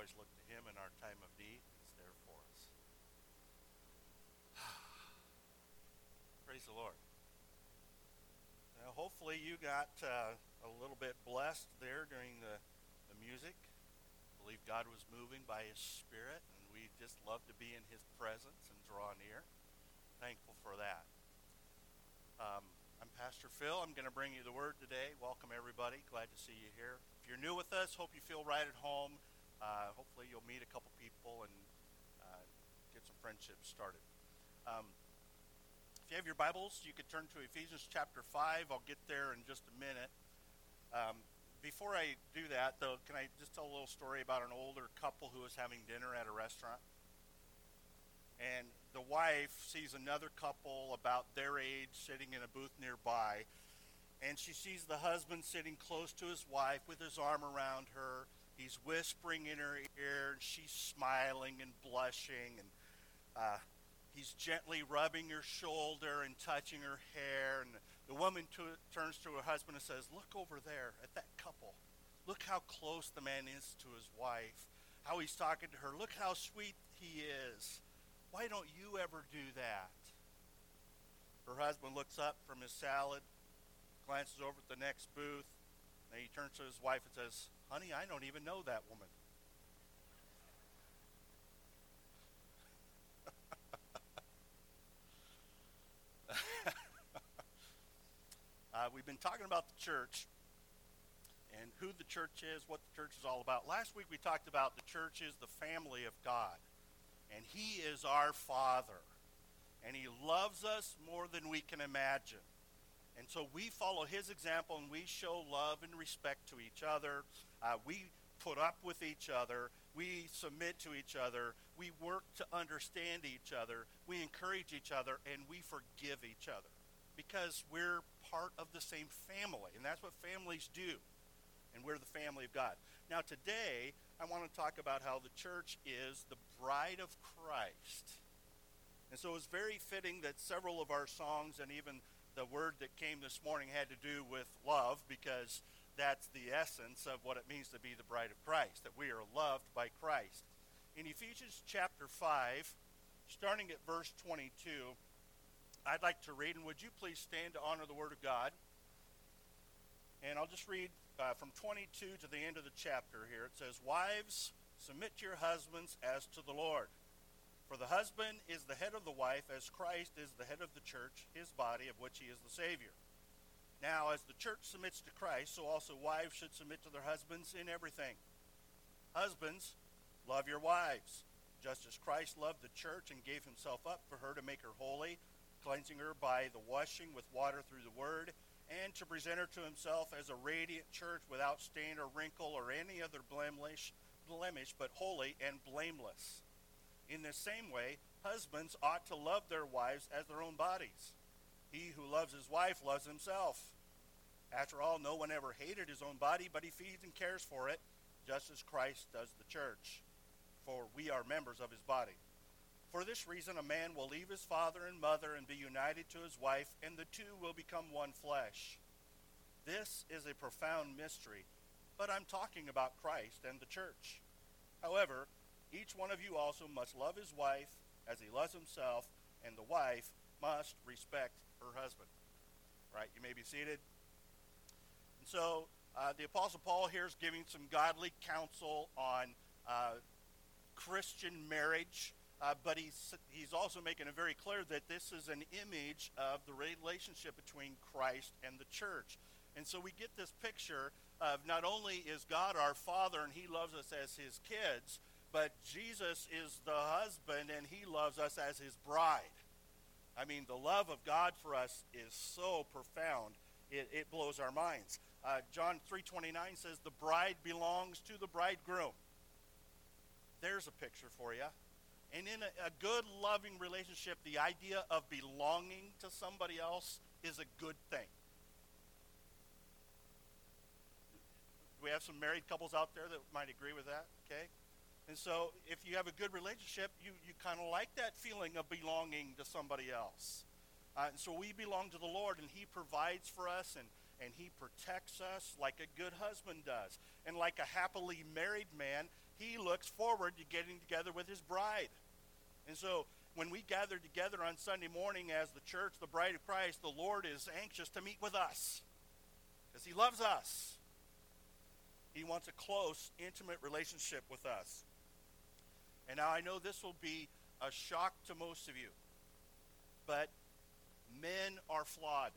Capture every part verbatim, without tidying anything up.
always look to him in our time of need. He's there for us. Praise the Lord. Now, hopefully you got uh, a little bit blessed there during the, the music. I believe God was moving by his Spirit, and we just love to be in his presence and draw near. Thankful for that. Um, I'm Pastor Phil. I'm going to bring you the word today. Welcome, everybody. Glad to see you here. If you're new with us, hope you feel right at home. Uh, hopefully you'll meet a couple people and uh, get some friendships started. Um, if you have your Bibles, you could turn to Ephesians chapter five. I'll get there in just a minute. Um, before I do that, though, can I just tell a little story about an older couple who was having dinner at a restaurant? And the wife sees another couple about their age sitting in a booth nearby, and she sees the husband sitting close to his wife with his arm around her. He's whispering in her ear, and she's smiling and blushing, and uh, he's gently rubbing her shoulder and touching her hair. And the woman to, turns to her husband and says, "Look over there at that couple. Look how close the man is to his wife, how he's talking to her. Look how sweet he is. Why don't you ever do that?" Her husband looks up from his salad, glances over at the next booth, and he turns to his wife and says, "Honey, I don't even know that woman." uh, we've been talking about the church and who the church is, what the church is all about. Last week we talked about the church is the family of God, and he is our Father, and he loves us more than we can imagine. And so we follow his example, and we show love and respect to each other. Uh, we put up with each other. We submit to each other. We work to understand each other. We encourage each other, and we forgive each other because we're part of the same family, and that's what families do, and we're the family of God. Now today, I want to talk about how the church is the bride of Christ. And so it's very fitting that several of our songs and even the word that came this morning had to do with love, because that's the essence of what it means to be the bride of Christ, that we are loved by Christ. In Ephesians chapter five, starting at verse twenty-two, I'd like to read, and would you please stand to honor the word of God? And I'll just read uh, from twenty-two to the end of the chapter here. It says, "Wives, submit to your husbands as to the Lord. For the husband is the head of the wife, as Christ is the head of the church, his body, of which he is the Savior. Now, as the church submits to Christ, so also wives should submit to their husbands in everything. Husbands, love your wives, just as Christ loved the church and gave himself up for her to make her holy, cleansing her by the washing with water through the word, and to present her to himself as a radiant church without stain or wrinkle or any other blemish, blemish but holy and blameless. In the same way, husbands ought to love their wives as their own bodies. He who loves his wife loves himself. After all, no one ever hated his own body, but he feeds and cares for it, just as Christ does the church. For we are members of his body. For this reason, a man will leave his father and mother and be united to his wife, and the two will become one flesh. This is a profound mystery, but I'm talking about Christ and the church. However, each one of you also must love his wife as he loves himself, and the wife must respect her husband." Right, you may be seated. And so uh, the Apostle Paul here is giving some godly counsel on uh, Christian marriage, uh, but he's, he's also making it very clear that this is an image of the relationship between Christ and the church. And so we get this picture of not only is God our Father and he loves us as his kids, but Jesus is the husband, and he loves us as his bride. I mean, the love of God for us is so profound, it, it blows our minds. Uh, John three twenty-nine says, "The bride belongs to the bridegroom." There's a picture for you. And in a, a good, loving relationship, the idea of belonging to somebody else is a good thing. Do we have some married couples out there that might agree with that? Okay. And so if you have a good relationship, you, you kind of like that feeling of belonging to somebody else. Uh, and so we belong to the Lord, and he provides for us, and, and he protects us like a good husband does. And like a happily married man, he looks forward to getting together with his bride. And so when we gather together on Sunday morning as the church, the bride of Christ, the Lord is anxious to meet with us because he loves us. He wants a close, intimate relationship with us. And now I know this will be a shock to most of you, but men are flawed.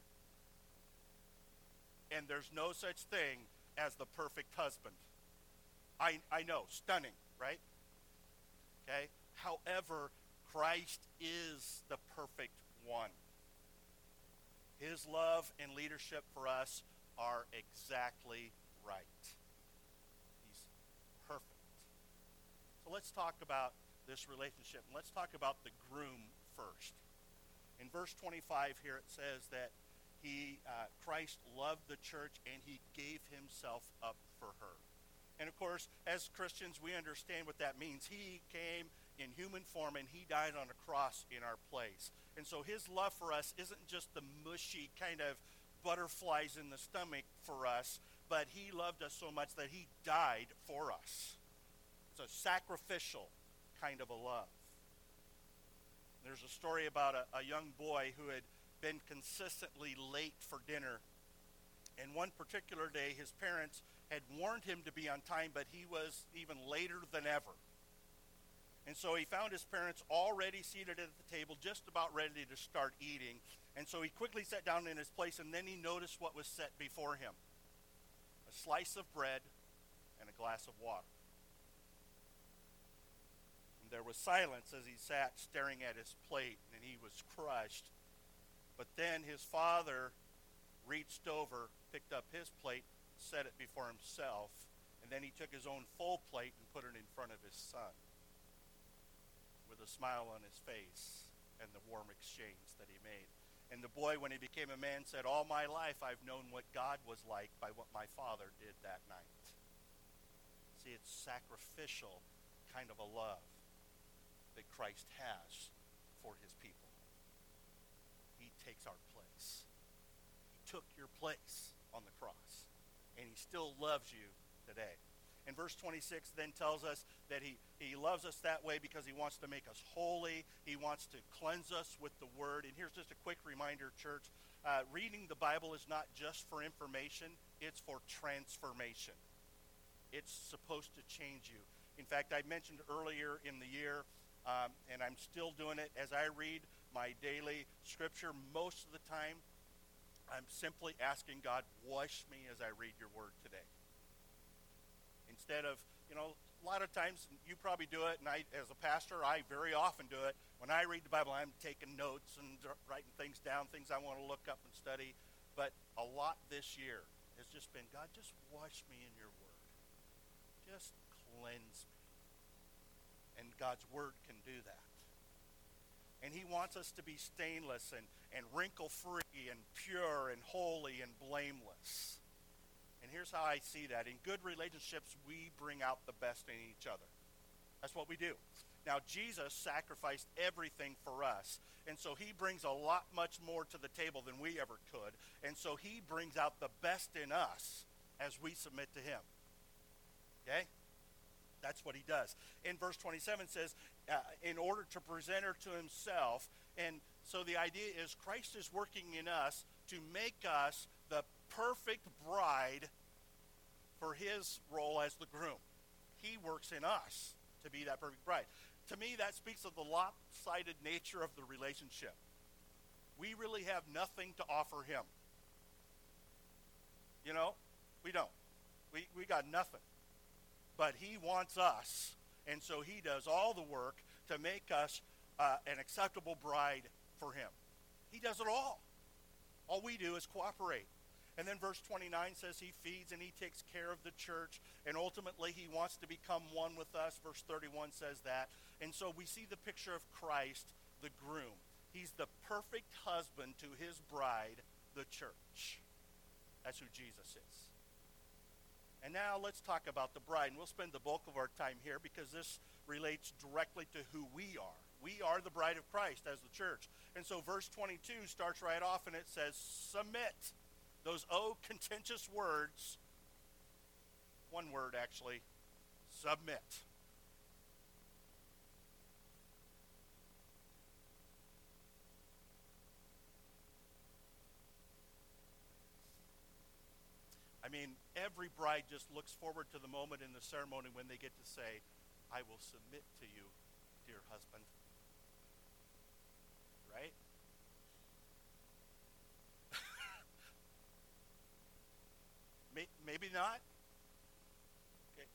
And there's no such thing as the perfect husband. I, I know, stunning, right? Okay? However, Christ is the perfect one. His love and leadership for us are exactly right. He's perfect. So let's talk about this relationship. And let's talk about the groom first. In verse twenty-five here it says that he, uh, Christ loved the church and he gave himself up for her. And of course, as Christians, we understand what that means. He came in human form and he died on a cross in our place. And so his love for us isn't just the mushy kind of butterflies in the stomach for us, but he loved us so much that he died for us. It's a sacrificial kind of a love. There's a story about a, a young boy who had been consistently late for dinner. And one particular day, his parents had warned him to be on time, but he was even later than ever. And so he found his parents already seated at the table, just about ready to start eating. And so he quickly sat down in his place, and then he noticed what was set before him. A slice of bread and a glass of water. And there was silence as he sat staring at his plate, and he was crushed. But then his father reached over, picked up his plate, set it before himself, and then he took his own full plate and put it in front of his son with a smile on his face and the warm exchange that he made. And the boy, when he became a man, said, "All my life I've known what God was like by what my father did that night." See, it's sacrificial kind of a love that Christ has for his people. He takes our place. He took your place on the cross. And he still loves you today. And verse twenty-six then tells us that he, he loves us that way because he wants to make us holy. He wants to cleanse us with the word. And here's just a quick reminder, church. Uh, reading the Bible is not just for information. It's for transformation. It's supposed to change you. In fact, I mentioned earlier in the year, um, and I'm still doing it, as I read my daily scripture, most of the time, I'm simply asking God, wash me as I read your word today. Instead of, you know, a lot of times, you probably do it, and I, as a pastor, I very often do it. When I read the Bible, I'm taking notes and writing things down, things I want to look up and study. But a lot this year has just been, God, just wash me in your word. Just cleanse me. And God's word can do that. And he wants us to be stainless and, and wrinkle-free and pure and holy and blameless. And here's how I see that. In good relationships, we bring out the best in each other. That's what we do. Now, Jesus sacrificed everything for us. And so he brings a lot much more to the table than we ever could. And so he brings out the best in us as we submit to him. Okay? That's what he does. In verse twenty-seven says, uh, in order to present her to himself. And so the idea is Christ is working in us to make us the perfect bride for his role as the groom. He works in us to be that perfect bride. To me, that speaks of the lopsided nature of the relationship. We really have nothing to offer him. You know, we don't. We, we got nothing. But he wants us, and so he does all the work to make us uh, an acceptable bride for him. He does it all. All we do is cooperate. And then verse twenty-nine says he feeds and he takes care of the church, and ultimately he wants to become one with us. Verse thirty-one says that. And so we see the picture of Christ, the groom. He's the perfect husband to his bride, the church. That's who Jesus is. And now let's talk about the bride. And we'll spend the bulk of our time here because this relates directly to who we are. We are the bride of Christ as the church. And so verse twenty-two starts right off and it says, submit. Those oh contentious words, one word actually, submit. I mean, every bride just looks forward to the moment in the ceremony when they get to say, I will submit to you, dear husband. Right? Maybe not. Okay.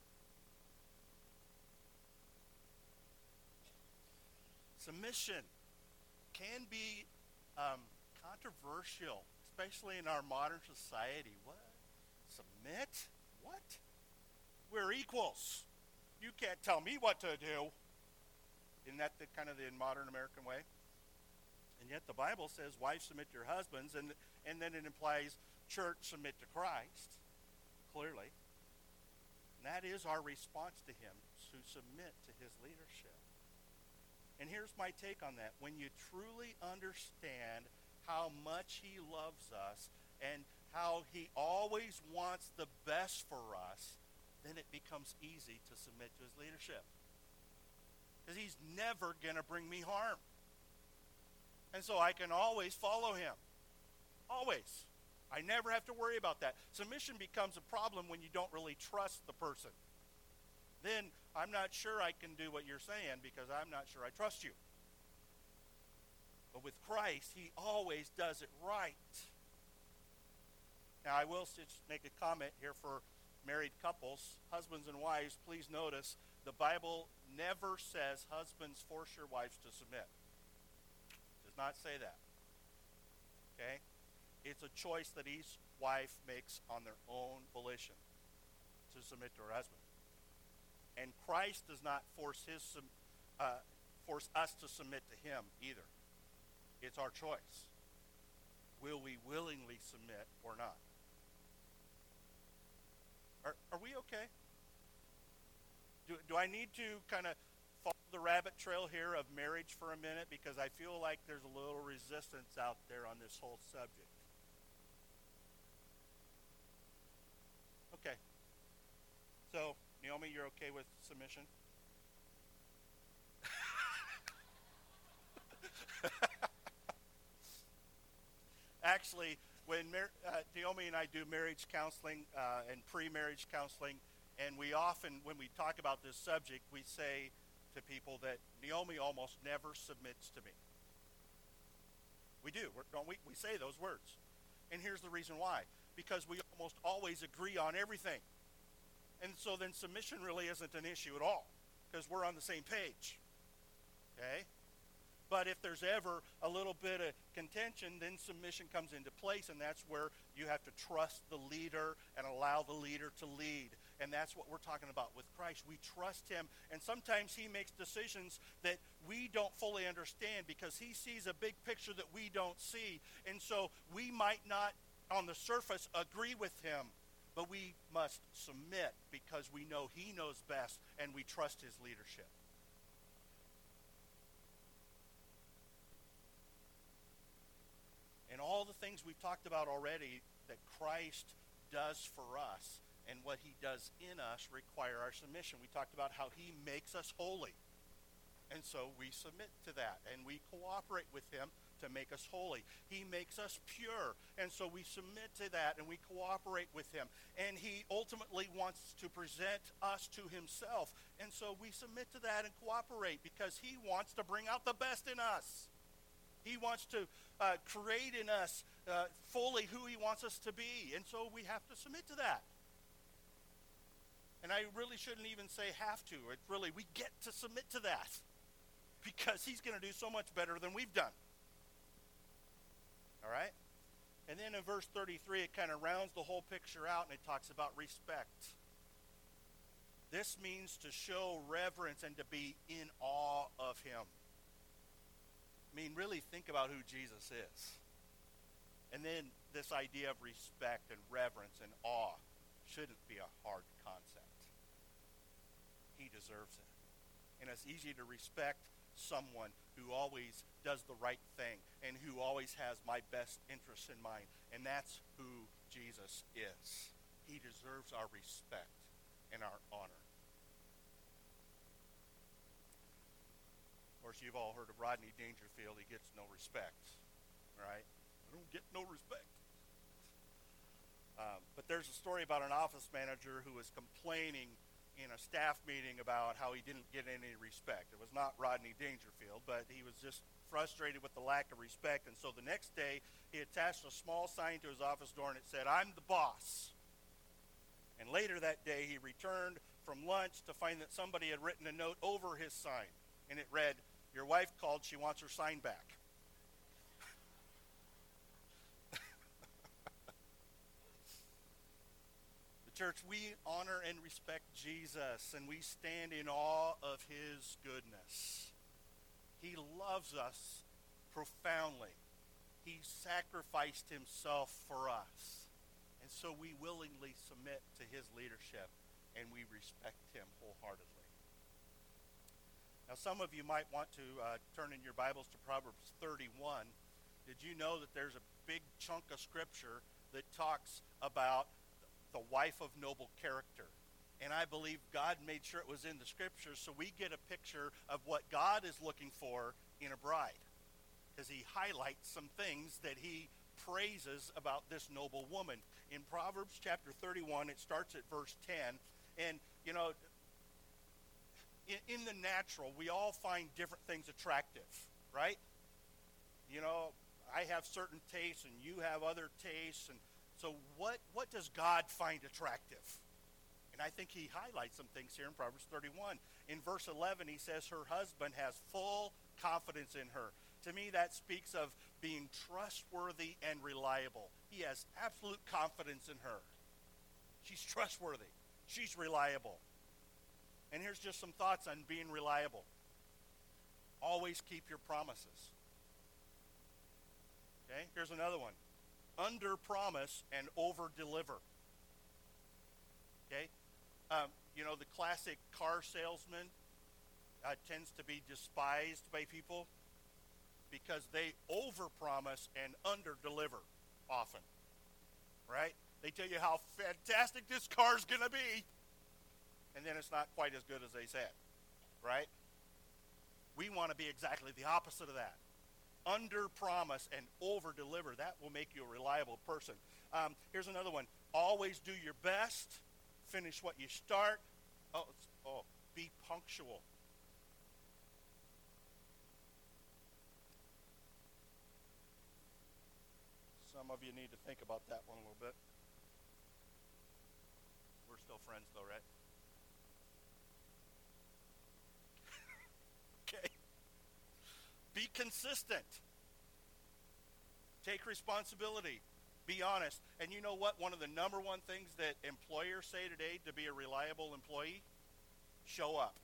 Submission can be um, controversial, especially in our modern society. What? Submit? What? We're equals. You can't tell me what to do. Isn't that the kind of the modern American way? And yet the Bible says, wives submit to your husbands, and, and then it implies church submit to Christ, clearly. And that is our response to him, to submit to his leadership. And here's my take on that. When you truly understand how much he loves us and how he always wants the best for us, then it becomes easy to submit to his leadership. Because he's never going to bring me harm. And so I can always follow him. Always. I never have to worry about that. Submission becomes a problem when you don't really trust the person. Then I'm not sure I can do what you're saying because I'm not sure I trust you. But with Christ, he always does it right. Now, I will just make a comment here for married couples, husbands and wives. Please notice, the Bible never says husbands force your wives to submit. It does not say that. Okay? It's a choice that each wife makes on their own volition to submit to her husband. And Christ does not force his uh, force us to submit to him either. It's our choice. Will we willingly submit or not? Are, are we okay? Do, do I need to kind of follow the rabbit trail here of marriage for a minute? Because I feel like there's a little resistance out there on this whole subject. Okay. So, Naomi, you're okay with submission? Actually, when Mar- uh, Naomi and I do marriage counseling uh, and pre-marriage counseling, and we often, when we talk about this subject, we say to people that Naomi almost never submits to me. We do, We're, don't we? We say those words. And here's the reason why. Because we almost always agree on everything. And so then submission really isn't an issue at all, because we're on the same page. Okay? But if there's ever a little bit of contention, then submission comes into place, and that's where you have to trust the leader and allow the leader to lead. And that's what we're talking about with Christ. We trust him, and sometimes he makes decisions that we don't fully understand because he sees a big picture that we don't see. And so we might not, on the surface, agree with him, but we must submit because we know he knows best and we trust his leadership. And all the things we've talked about already that Christ does for us and what he does in us require our submission. We talked about how he makes us holy. And so we submit to that and we cooperate with him to make us holy. He makes us pure, and so we submit to that and we cooperate with him. And he ultimately wants to present us to himself, and so we submit to that and cooperate because he wants to bring out the best in us. He wants to uh, create in us uh, fully who he wants us to be, and so we have to submit to that. And I really shouldn't even say have to. It really, we get to submit to that because he's going to do so much better than we've done. All right? And then in verse thirty-three, it kind of rounds the whole picture out, and it talks about respect. This means to show reverence and to be in awe of him. I mean, really think about who Jesus is. And then this idea of respect and reverence and awe shouldn't be a hard concept. He deserves it. And it's easy to respect someone who always does the right thing and who always has my best interests in mind. And that's who Jesus is. He deserves our respect and our honor. course, you've all heard of Rodney Dangerfield. He gets no respect, right? I don't get no respect. Um, but there's a story about an office manager who was complaining in a staff meeting about how he didn't get any respect. It was not Rodney Dangerfield, but he was just frustrated with the lack of respect. And so the next day, he attached a small sign to his office door, and it said, "I'm the boss." And later that day, he returned from lunch to find that somebody had written a note over his sign. And it read, "Your wife called, she wants her sign back." Church, we honor and respect Jesus, and we stand in awe of his goodness. He loves us profoundly. He sacrificed himself for us. And so we willingly submit to his leadership, and we respect him wholeheartedly. Now, some of you might want to uh, turn in your Bibles to Proverbs thirty-one. Did you know that there's a big chunk of Scripture that talks about the wife of noble character? And I believe God made sure it was in the Scriptures so we get a picture of what God is looking for in a bride, because he highlights some things that he praises about this noble woman. In Proverbs chapter thirty-one, it starts at verse ten, and you know, in, in the natural, we all find different things attractive, right? You know, I have certain tastes and you have other tastes, and so what, what does God find attractive? And I think he highlights some things here in Proverbs thirty-one. In verse eleven, he says her husband has full confidence in her. To me, that speaks of being trustworthy and reliable. He has absolute confidence in her. She's trustworthy. She's reliable. And here's just some thoughts on being reliable. Always keep your promises. Okay, here's another one. Under promise and over deliver. Okay, um, you know, the classic car salesman uh, tends to be despised by people because they over promise and under deliver often, right? They tell you how fantastic this car's gonna be, and then it's not quite as good as they said, right? We want to be exactly the opposite of that. Under promise and over deliver. That will make you a reliable person. Um, here's another one. Always do your best. Finish what you start. Oh, oh, be punctual. Some of you need to think about that one a little bit. We're still friends though, right? Okay. Be consistent. Take responsibility. Be honest. And you know what? One of the number one things that employers say today to be a reliable employee? Show up.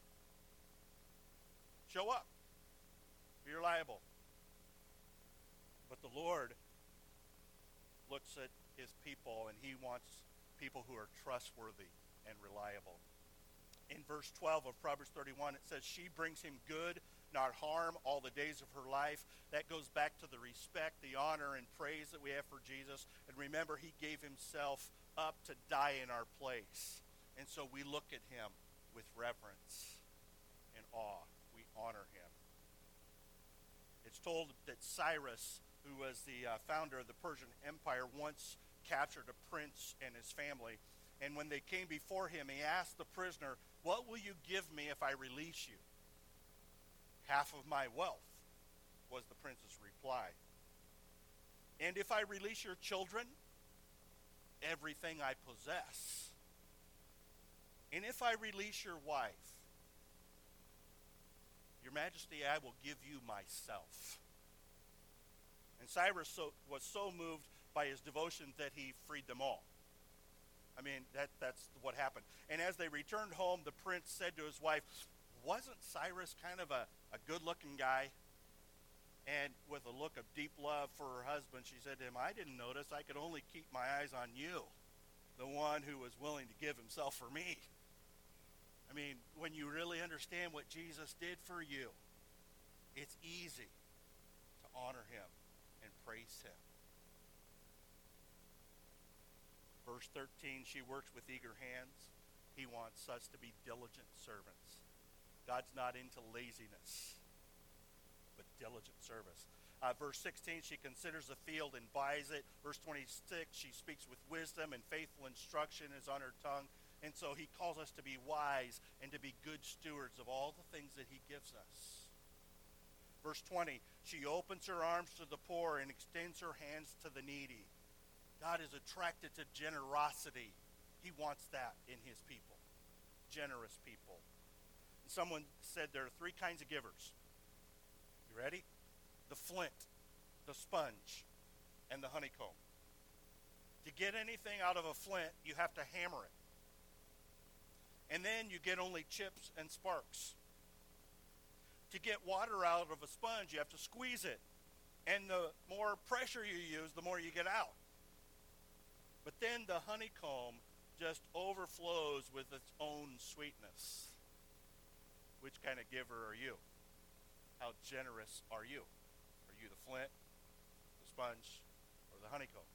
Show up. Be reliable. But the Lord looks at his people, and he wants people who are trustworthy and reliable. In verse twelve of Proverbs thirty-one, it says, she brings him good, not harm, all the days of her life. That goes back to the respect, the honor, and praise that we have for Jesus. And remember, he gave himself up to die in our place. And so we look at him with reverence and awe. We honor him. It's told that Cyrus, who was the uh, founder of the Persian Empire, once captured a prince and his family. And when they came before him, he asked the prisoner, what will you give me if I release you? Half of my wealth, was the prince's reply. And if I release your children, everything I possess. And if I release your wife, your majesty, I will give you myself. And Cyrus so, was so moved by his devotion that he freed them all. I mean, that, that's what happened. And as they returned home, the prince said to his wife, wasn't Cyrus kind of a, a good-looking guy? And with a look of deep love for her husband, she said to him, I didn't notice. I could only keep my eyes on you, the one who was willing to give himself for me. I mean, when you really understand what Jesus did for you, it's easy to honor him and praise him. Verse thirteen, she works with eager hands. He wants us to be diligent servants. God's not into laziness. but diligent service. Uh, verse sixteen, she considers the field and buys it. Verse twenty-six, she speaks with wisdom and faithful instruction is on her tongue. And so he calls us to be wise and to be good stewards of all the things that he gives us. Verse twenty, she opens her arms to the poor and extends her hands to the needy. God is attracted to generosity. He wants that in his people, generous people. And someone said there are three kinds of givers. You ready? The flint, the sponge, and the honeycomb. To get anything out of a flint, you have to hammer it. And then you get only chips and sparks. To get water out of a sponge, you have to squeeze it. And the more pressure you use, the more you get out. But then the honeycomb just overflows with its own sweetness. Which kind of giver are you? How generous are you? Are you the flint, the sponge, or the honeycomb?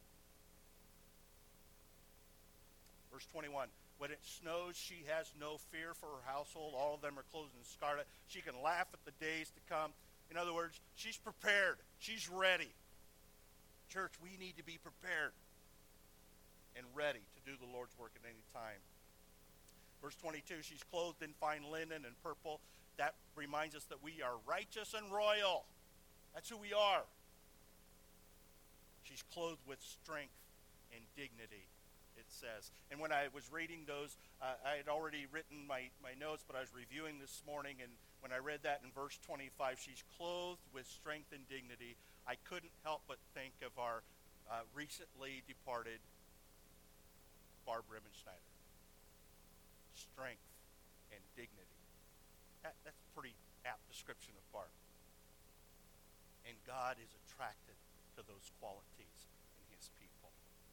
Verse twenty-one, when it snows, she has no fear for her household. All of them are clothed in scarlet. She can laugh at the days to come. In other words, she's prepared. She's ready. Church, we need to be prepared and ready to do the Lord's work at any time. Verse twenty-two, she's clothed in fine linen and purple. That reminds us that we are righteous and royal. That's who we are. She's clothed with strength and dignity, it says. And when I was reading those, uh, I had already written my, my notes, but I was reviewing this morning, and when I read that in verse twenty-five, she's clothed with strength and dignity, I couldn't help but think of our uh, recently departed Barb Ribbenschneider. Strength and dignity. That, that's a pretty apt description of Barb. And God is attracted to those qualities in his people.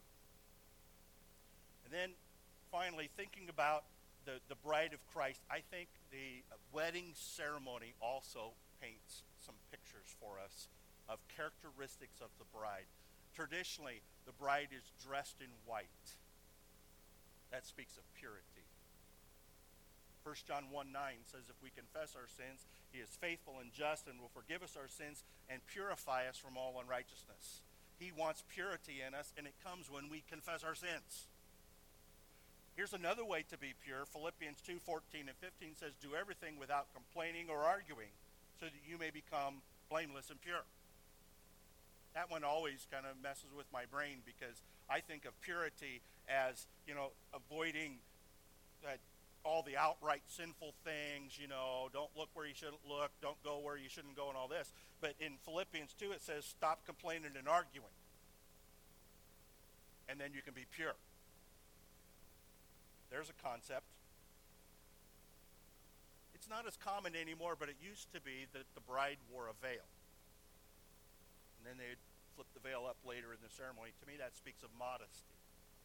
And then finally, thinking about the, the bride of Christ, I think the wedding ceremony also paints some pictures for us of characteristics of the bride. Traditionally, the bride is dressed in white. That speaks of purity. First John one nine says, if we confess our sins, he is faithful and just and will forgive us our sins and purify us from all unrighteousness. He wants purity in us, and it comes when we confess our sins. Here's another way to be pure. Philippians two fourteen and fifteen says, do everything without complaining or arguing, so that you may become blameless and pure. That one always kind of messes with my brain, because I think of purity as, you know, avoiding that all the outright sinful things, you know, don't look where you shouldn't look, don't go where you shouldn't go, and all this. But in Philippians two, it says, stop complaining and arguing. And then you can be pure. There's a concept. It's not as common anymore, but it used to be that the bride wore a veil. And then they'd flip the veil up later in the ceremony. To me, that speaks of modesty.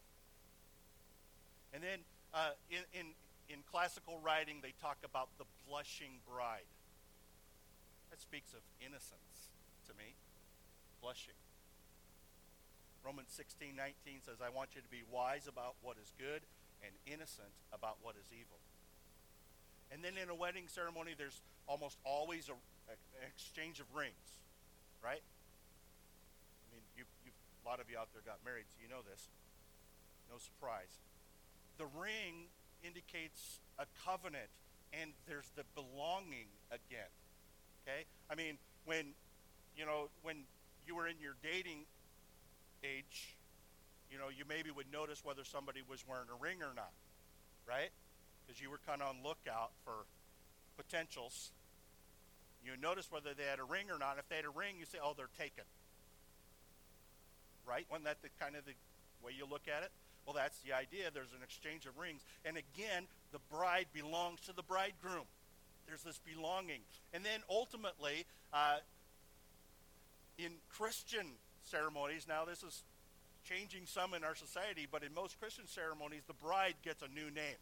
And then uh, in, in In classical writing, they talk about the blushing bride. That speaks of innocence to me. Blushing. Romans sixteen nineteen says, I want you to be wise about what is good and innocent about what is evil. And then in a wedding ceremony, there's almost always a, a, an exchange of rings, right? I mean, you, you, a lot of you out there got married, so you know this. No surprise. The ring indicates a covenant, and there's the belonging again. Okay? I mean, when, you know, when you were in your dating age, you know, you maybe would notice whether somebody was wearing a ring or not, right? Because you were kind of on lookout for potentials. You would notice whether they had a ring or not. If they had a ring, you say, oh, they're taken. Right? Wasn't that the kind of the way you look at it? Well, that's the idea. There's an exchange of rings. And again, the bride belongs to the bridegroom. There's this belonging. And then ultimately, uh, in Christian ceremonies, now this is changing some in our society, but in most Christian ceremonies, the bride gets a new name.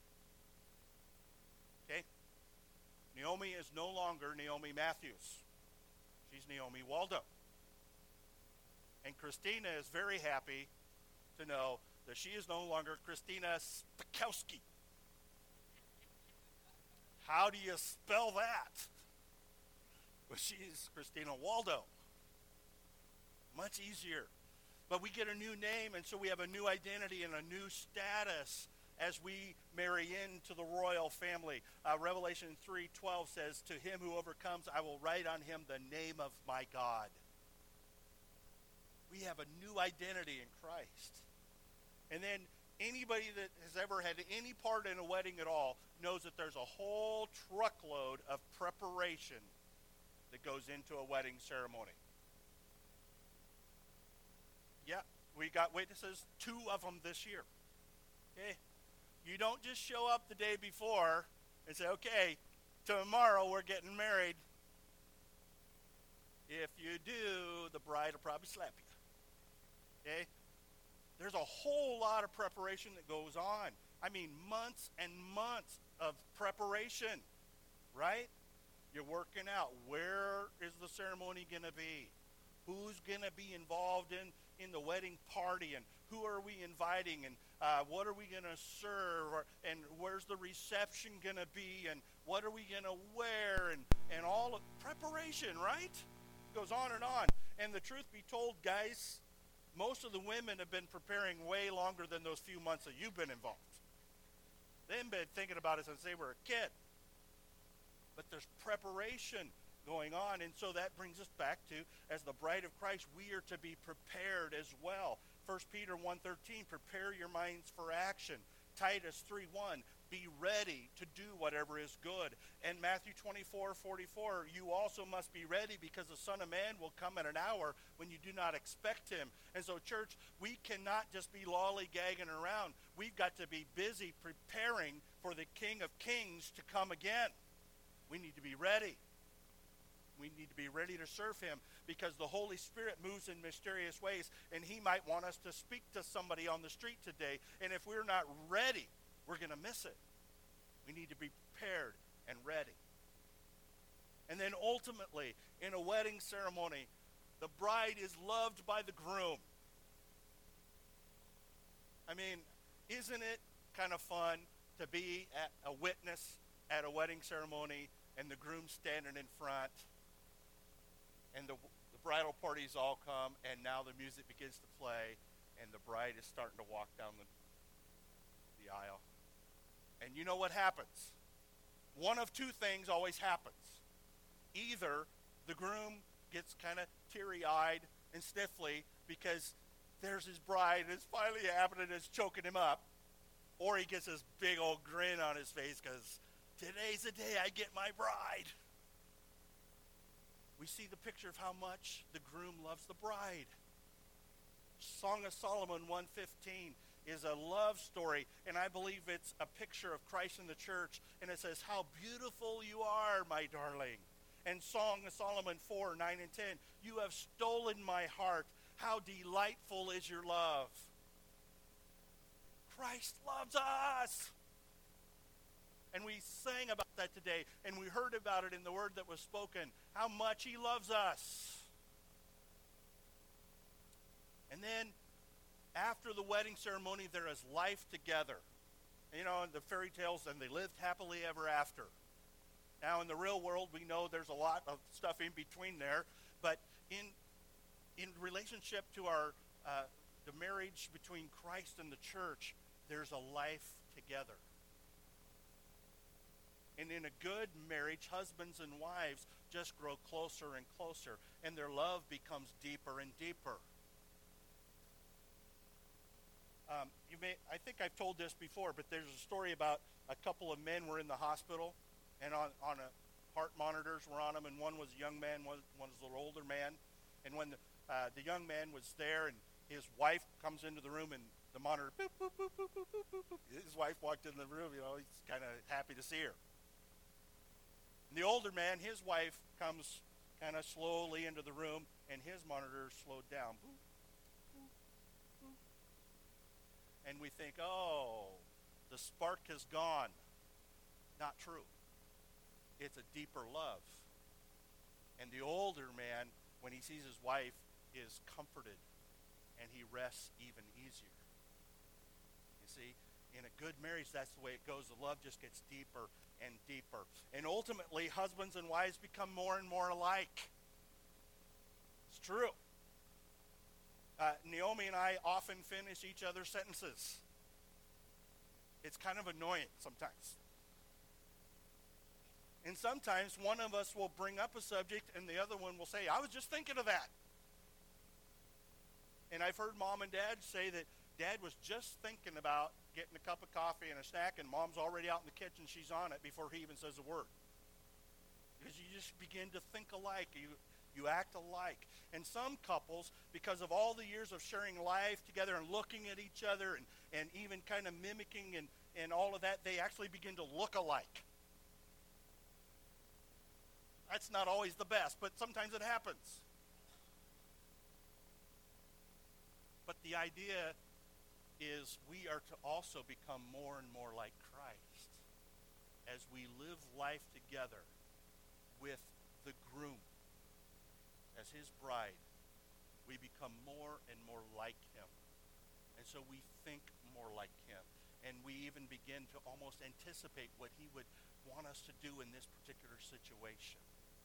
Okay? Naomi is no longer Naomi Matthews. She's Naomi Waldo. And Christina is very happy to know that she is no longer Christina Spakowski. How do you spell that? Well, she's Christina Waldo. Much easier. But we get a new name, and so we have a new identity and a new status as we marry into the royal family. Uh, Revelation three twelve says, "To him who overcomes, I will write on him the name of my God." We have a new identity in Christ. And then anybody that has ever had any part in a wedding at all knows that there's a whole truckload of preparation that goes into a wedding ceremony. Yeah, we got witnesses, two of them this year. Okay? You don't just show up the day before and say, okay, tomorrow we're getting married. If you do, the bride will probably slap you. Okay? There's a whole lot of preparation that goes on. I mean, months and months of preparation, right? You're working out. Where is the ceremony going to be? Who's going to be involved in, in the wedding party? And who are we inviting? And uh, what are we going to serve? Or, and where's the reception going to be? And what are we going to wear? And, and all of preparation, right? It goes on and on. And the truth be told, guys, most of the women have been preparing way longer than those few months that you've been involved. They've been thinking about it since they were a kid. But there's preparation going on, and so that brings us back to, as the bride of Christ, we are to be prepared as well. First Peter one thirteen, prepare your minds for action. Titus three one, be ready to do whatever is good. And Matthew twenty-four forty-four, you also must be ready because the Son of Man will come at an hour when you do not expect him. And so, church, we cannot just be lollygagging around. We've got to be busy preparing for the King of Kings to come again. We need to be ready. We need to be ready to serve him because the Holy Spirit moves in mysterious ways, and he might want us to speak to somebody on the street today. And if we're not ready, we're going to miss it. We need to be prepared and ready. And then ultimately, in a wedding ceremony, the bride is loved by the groom. I mean, isn't it kind of fun to be at a witness at a wedding ceremony and the groom standing in front and the, the bridal parties all come and now the music begins to play and the bride is starting to walk down the, the aisle. And you know what happens? One of two things always happens. Either the groom gets kind of teary-eyed and sniffly because there's his bride, it's finally happening, it's choking him up, or he gets this big old grin on his face because today's the day I get my bride. We see the picture of how much the groom loves the bride. Song of Solomon one fifteen is a love story, and I believe it's a picture of Christ in the church, and it says, how beautiful you are, my darling. And Song of Solomon four nine and ten, you have stolen my heart. How delightful is your love. Christ loves us. And we sang about that today, and we heard about it in the word that was spoken, how much he loves us. And then, after the wedding ceremony, there is life together. You know, in the fairy tales, and they lived happily ever after. Now, in the real world, we know there's a lot of stuff in between there, but in in relationship to our uh, the marriage between Christ and the church, there's a life together. And in a good marriage, husbands and wives just grow closer and closer, and their love becomes deeper and deeper. Um, you may, I think I've told this before, but there's a story about a couple of men were in the hospital, and on, on a heart monitors were on them, and one was a young man, one, one was a little older man. And when the, uh, the young man was there, and his wife comes into the room, and the monitor, boop, boop, boop, boop, boop, boop, boop, boop. His wife walked in the room, you know, he's kind of happy to see her. And the older man, his wife comes kind of slowly into the room, and his monitor slowed down. Boop, boop, boop. And we think, oh, the spark has gone. Not true. It's a deeper love. And the older man, when he sees his wife, is comforted, and he rests even easier. You see, in a good marriage, that's the way it goes. The love just gets deeper and deeper. And ultimately, husbands and wives become more and more alike. It's true. Uh, Naomi and I often finish each other's sentences. It's kind of annoying sometimes. And sometimes one of us will bring up a subject and the other one will say, I was just thinking of that. And I've heard mom and dad say that dad was just thinking about getting a cup of coffee and a snack, and mom's already out in the kitchen. She's on it before he even says a word. Because you just begin to think alike. You, you act alike. And some couples, because of all the years of sharing life together and looking at each other and, and even kind of mimicking and, and all of that, they actually begin to look alike. That's not always the best, but sometimes it happens. But the idea is we are to also become more and more like Christ as we live life together with the groom as his bride. We become more and more like him. And so we think more like him. And we even begin to almost anticipate what he would want us to do in this particular situation.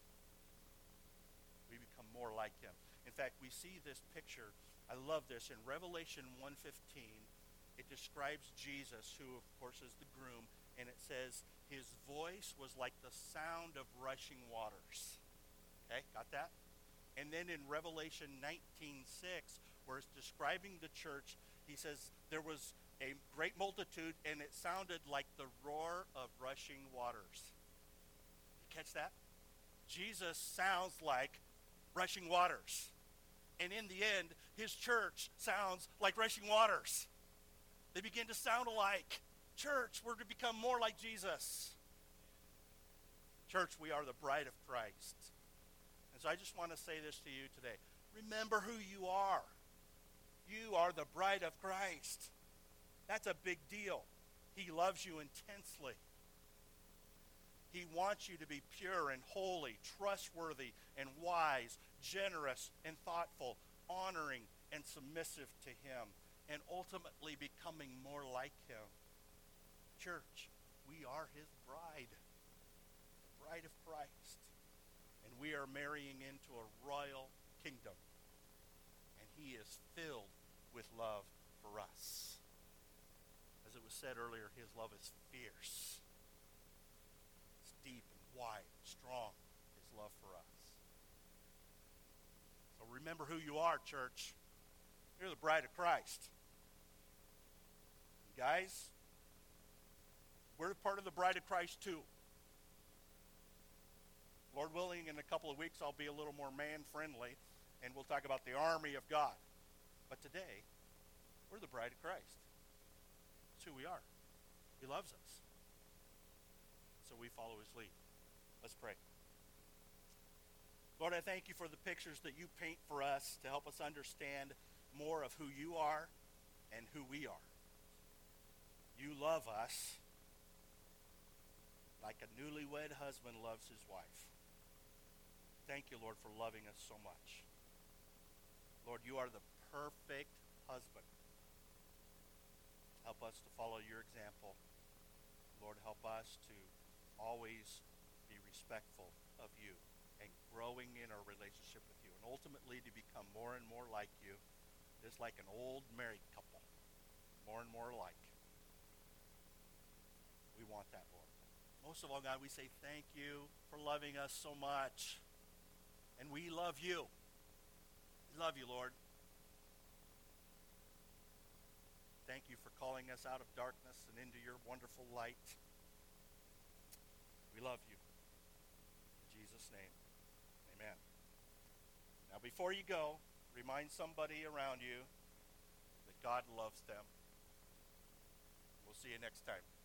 We become more like him. In fact, we see this picture. I love this. In Revelation one fifteen, it describes Jesus, who, of course, is the groom, and it says, his voice was like the sound of rushing waters. Okay, got that? And then in Revelation nineteen six, where it's describing the church, he says, there was a great multitude, and it sounded like the roar of rushing waters. You catch that? Jesus sounds like rushing waters. And in the end, his church sounds like rushing waters. They begin to sound alike. Church, we're to become more like Jesus. Church, we are the bride of Christ. And so I just want to say this to you today. Remember who you are. You are the bride of Christ. That's a big deal. He loves you intensely. He wants you to be pure and holy, trustworthy and wise, generous and thoughtful, honoring and submissive to him, and ultimately becoming more like him. Church, we are his bride, the bride of Christ. And we are marrying into a royal kingdom. And he is filled with love for us. As it was said earlier, his love is fierce. It's deep and wide, strong, his love for us. So remember who you are, church. You're the bride of Christ. And guys, we're part of the bride of Christ too. Lord willing, in a couple of weeks, I'll be a little more man-friendly, and we'll talk about the army of God. But today, we're the bride of Christ. That's who we are. He loves us. So we follow his lead. Let's pray. Lord, I thank you for the pictures that you paint for us to help us understand more of who you are and who we are. You love us like a newlywed husband loves his wife. Thank you, Lord, for loving us so much. Lord, you are the perfect husband. Help us to follow your example. Lord, help us to always be respectful of you and growing in our relationship with you, and ultimately to become more and more like you, just like an old married couple, more and more alike. We want that, Lord. Most of all, God, we say thank you for loving us so much. And we love you. We love you, Lord. Thank you for calling us out of darkness and into your wonderful light. We love you. In Jesus' name, amen. Now, before you go, remind somebody around you that God loves them. We'll see you next time.